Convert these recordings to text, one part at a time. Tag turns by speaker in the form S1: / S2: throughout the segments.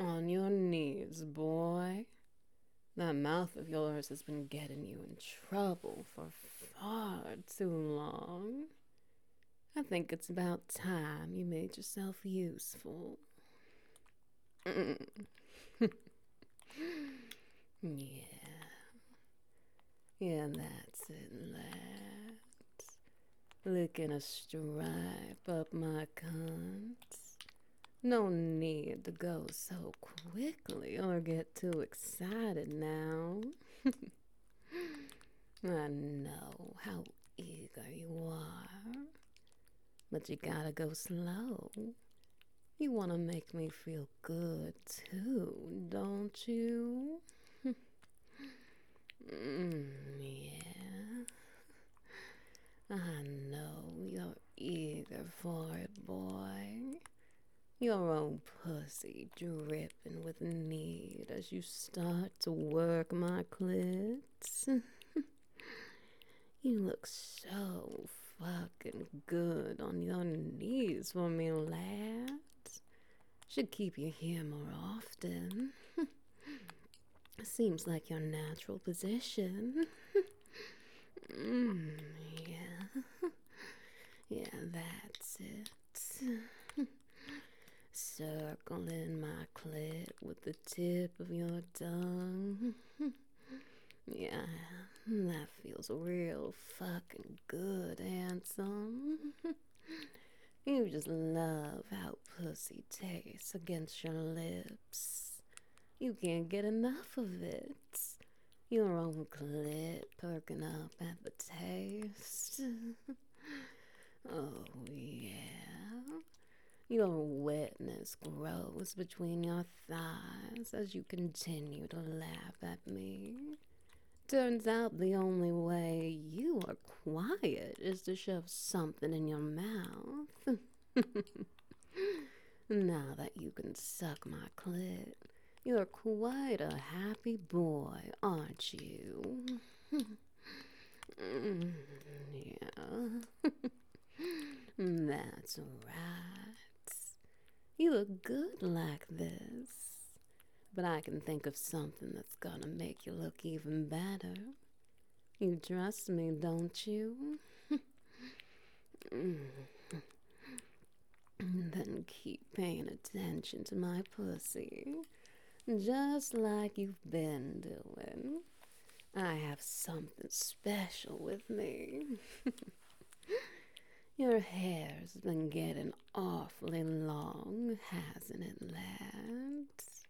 S1: On your knees, boy. That mouth of yours has been getting you in trouble for far too long. I think it's about time you made yourself useful. Yeah. Yeah, that's it, lads. Licking a stripe up my cunt. No need to go so quickly or get too excited now. I know how eager you are, but you gotta go slow. You wanna make me feel good too, don't you? Yeah. I know you're eager for it, boy. Your own pussy dripping with need as you start to work my clits. You look so fucking good on your knees for me, lads. Should keep you here more often. Seems like your natural position. Yeah. Yeah, that's it. Circling my clit with the tip of your tongue. Yeah, that feels real fucking good, handsome. You just love how pussy tastes against your lips. You can't get enough of it. Your own clit perking up at the taste. Oh, yeah. Your wetness grows between your thighs as you continue to laugh at me. Turns out the only way you are quiet is to shove something in your mouth. Now that you can suck my clit, you're quite a happy boy, aren't you? Yeah. That's right. You look good like this. But I can think of something that's gonna make you look even better. You trust me, don't you? Then keep paying attention to my pussy. Just like you've been doing. I have something special with me. Your hair's been getting awfully long, hasn't it, lads?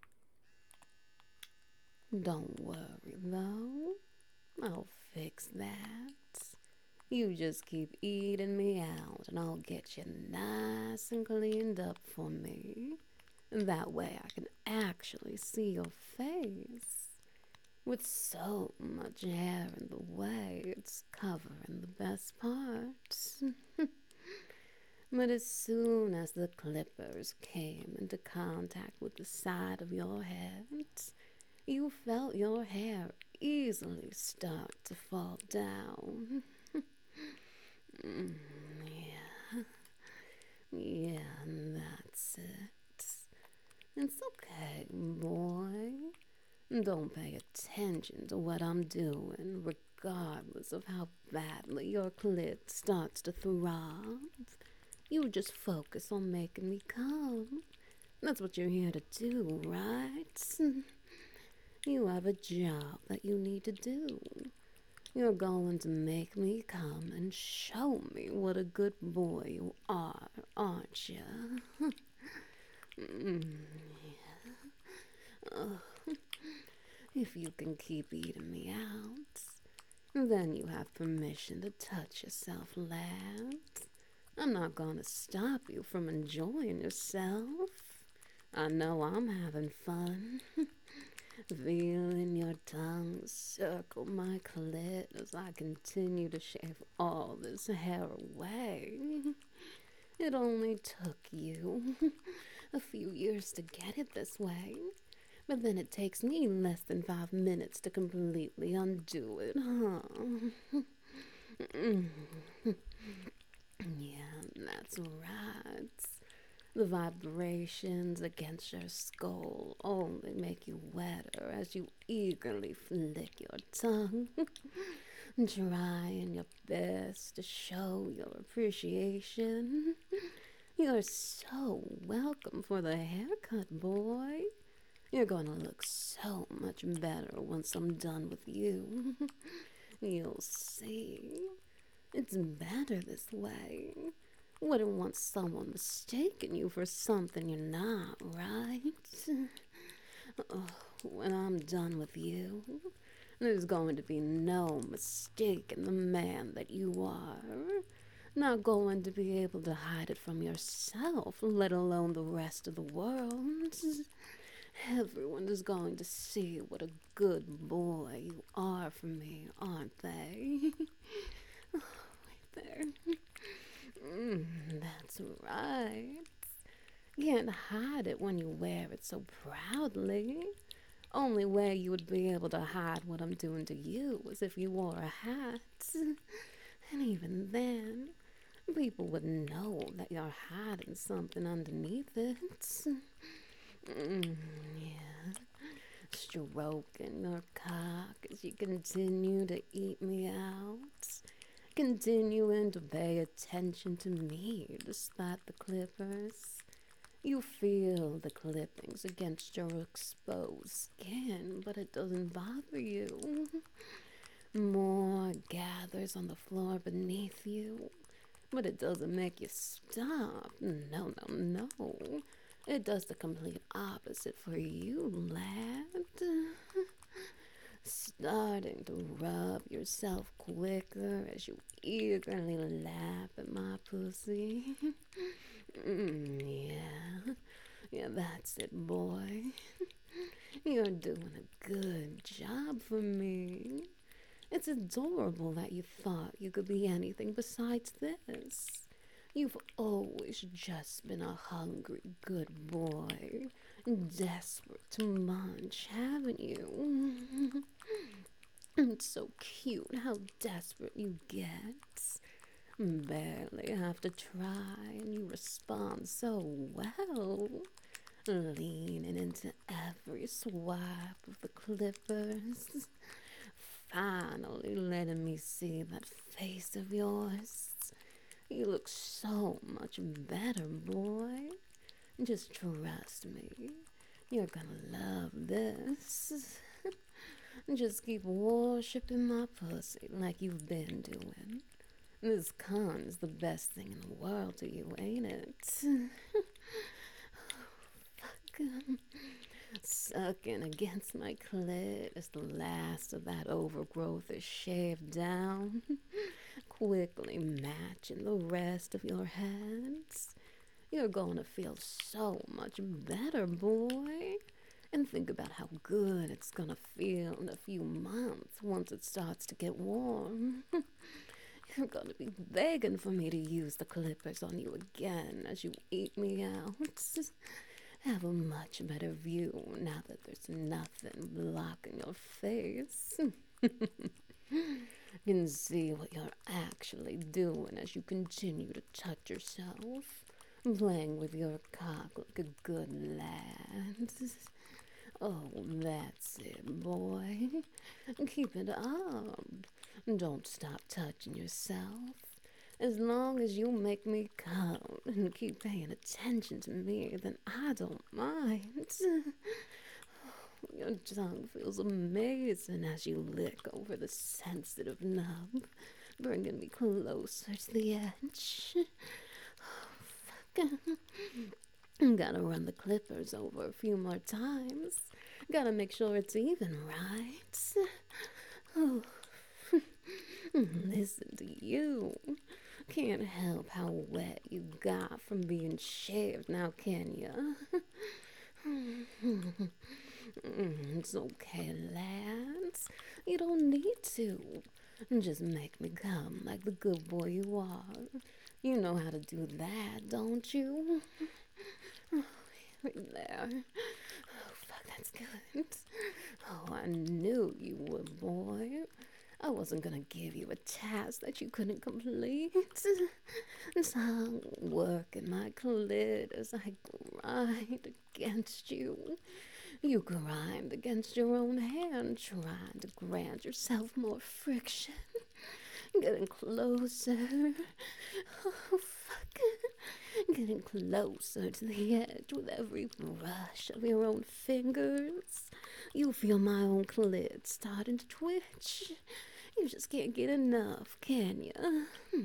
S1: Don't worry, though. I'll fix that. You just keep eating me out, and I'll get you nice and cleaned up for me. That way I can actually see your face. With so much hair in the way, it's covering the best parts. But as soon as the clippers came into contact with the side of your head, you felt your hair easily start to fall down. Yeah, yeah, that's it. It's okay, boy. Don't pay attention to what I'm doing, regardless of how badly your clit starts to throb. You just focus on making me come. That's what you're here to do, right? You have a job that you need to do. You're going to make me come and show me what a good boy you are, aren't you? Yeah. Oh, if you can keep eating me out, then you have permission to touch yourself, lad. I'm not gonna stop you from enjoying yourself. I know I'm having fun. Feeling your tongue circle my clit as I continue to shave all this hair away. It only took you a few years to get it this way, but then it takes me less than 5 minutes to completely undo it, huh? Yeah, that's right. The vibrations against your skull only make you wetter as you eagerly flick your tongue, trying your best to show your appreciation. You're so welcome for the haircut, boy. You're gonna look so much better once I'm done with you. You'll see. It's better this way. Wouldn't want someone mistaking you for something you're not, right? Oh, when I'm done with you, there's going to be no mistaking the man that you are. Not going to be able to hide it from yourself, let alone the rest of the world. Everyone is going to see what a good boy you are for me, aren't they? Oh, right there. That's right. You can't hide it when you wear it so proudly. Only way you would be able to hide what I'm doing to you is if you wore a hat. And even then, people would know that you're hiding something underneath it. Yeah. Stroking your cock as you continue to eat me out. Continuing to pay attention to me despite the clippers. You feel the clippings against your exposed skin, but it doesn't bother you. More gathers on the floor beneath you, but it doesn't make you stop. No, no, no. It does the complete opposite for you, lad. Starting to rub yourself quicker as you eagerly lap at my pussy. Yeah. Yeah, that's it, boy. You're doing a good job for me. It's adorable that you thought you could be anything besides this. You've always just been a hungry, good boy, desperate to munch, haven't you? It's so cute how desperate you get. Barely have to try, and you respond so well. Leaning into every swipe of the clippers. Finally letting me see that face of yours. You look so much better, boy. Just trust me. You're gonna love this. Just keep worshipping my pussy like you've been doing. This con's the best thing in the world to you, ain't it? Fuck. Sucking against my clit as the last of that overgrowth is shaved down, quickly matching the rest of your hands. You're going to feel so much better, boy. And think about how good it's gonna feel in a few months once it starts to get warm. You're gonna be begging for me to use the clippers on you again as you eat me out. Have a much better view now that there's nothing blocking your face. You can see what you're actually doing as you continue to touch yourself, playing with your cock like a good lad. Oh, that's it, boy. Keep it up. Don't stop touching yourself. As long as you make me come and keep paying attention to me, then I don't mind. Your tongue feels amazing as you lick over the sensitive nub, bringing me closer to the edge. Oh, fuck. Gotta run the clippers over a few more times. Gotta make sure it's even, right? Oh. Listen to you. Can't help how wet you got from being shaved now, can ya? It's okay, lads. You don't need to. Just make me come like the good boy you are. You know how to do that, don't you? Right there. Oh, fuck, that's good. Oh, I knew you would, boy. I wasn't gonna give you a task that you couldn't complete. So I'm working my clit as I grind against you. You grind against your own hand, trying to grant yourself more friction. Getting closer. Oh, fuck. Getting closer to the edge with every brush of your own fingers. You feel my own clit starting to twitch. You just can't get enough, can you?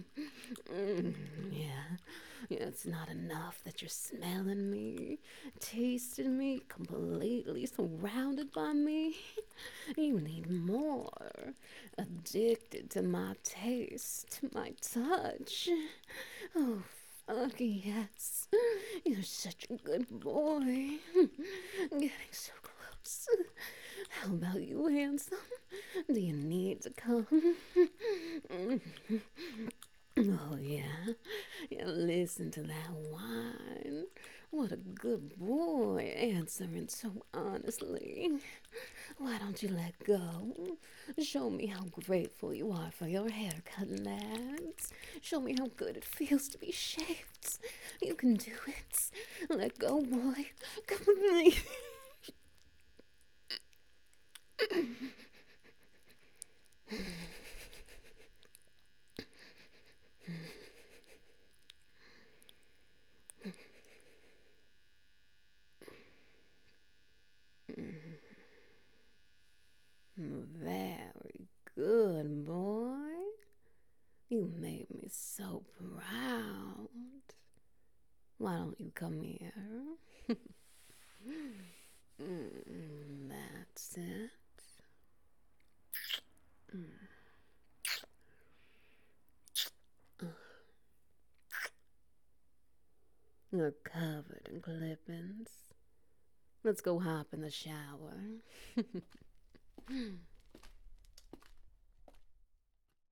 S1: Yeah. Yeah, it's not enough that you're smelling me, tasting me, completely surrounded by me. You need more. Addicted to my taste, to my touch. Oh, fuck yes. You're such a good boy. Getting so close. How about you, handsome? Do you need to come? Oh, yeah. Yeah, listen to that whine. What a good boy, answering so honestly. Why don't you let go? Show me how grateful you are for your haircut, lads. Show me how good it feels to be shaved. You can do it. Let go, boy. Come with me. Very good, boy. You made me so proud. Why don't you come here? That's it. You're covered in clippings. Let's go hop in the shower.